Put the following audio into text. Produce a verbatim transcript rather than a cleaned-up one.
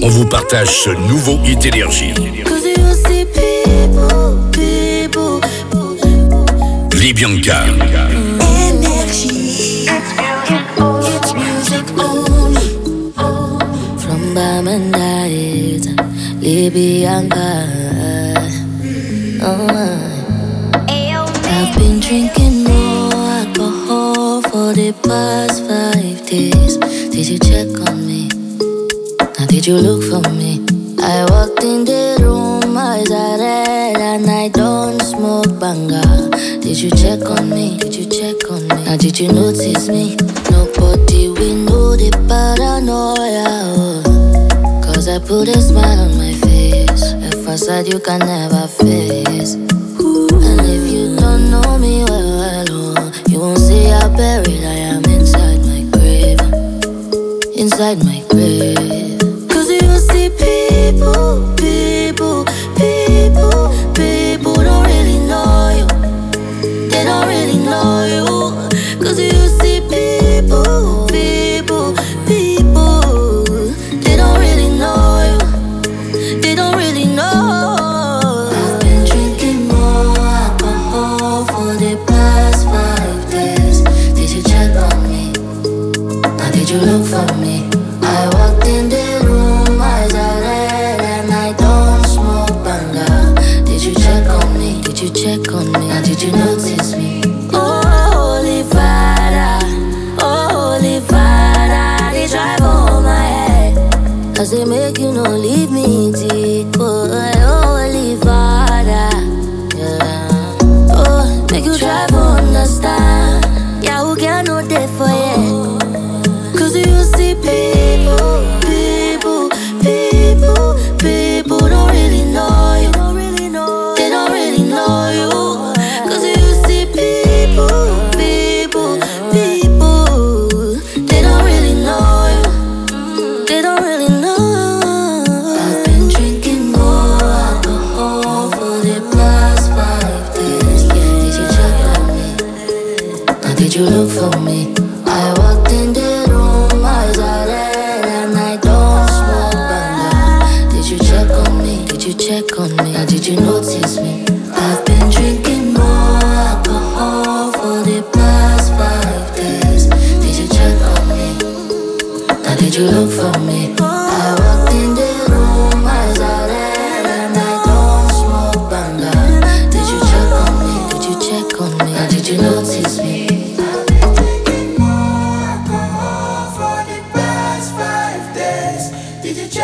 on vous partage ce nouveau hit énergie. Libianca. Énergie. It's music only. From Bamandait, Libianca. Oh. I've been drinking more alcohol for the past five days. Did you check on me? Now did you look for me? I walked in the room, eyes are red, and I don't smoke banga. Did you check on me? Did you check on me? Now did you notice me? Nobody will know the paranoia. Oh. Cause I put a smile on my face, a facade you can never face. And if you don't know me well, well oh, you won't see how buried I am inside my grave. Inside my grave. Cause you see people, people, people, people don't really know you. They don't really know you. Cause you see people, people, people, they don't really know you. They don't really know. I've been drinking more alcohol for the past five days. Did you check on me? Now did you look for me? I walked in the room, eyes are red, and I don't smoke banga. Did you check on me? Did you check on me? Now did you notice me? Oh, holy Father, oh, holy Father, they drive on my head. Cause they make you no leave me deep. Oh, holy Father, yeah. Oh, make you try to understand. Yeah, who can know that for you? Cause you see people, people, people, people don't really know you. They don't really know you. Cause you see people, people, people, they don't really know you. They don't really know. I've been drinking more alcohol for the past five days. Did you check on me? Now did you look for me? I walked in the room, eyes are red, and I don't smoke banga. Did you check on me? Did you check on me? Now did you notice me? I've been drinking more alcohol for the past five days. Did you check on me? Now did you look for me? I walked in the room, eyes are red, and I don't smoke banga. Did you check on me? Did you check on me? Now did you notice me? Did you check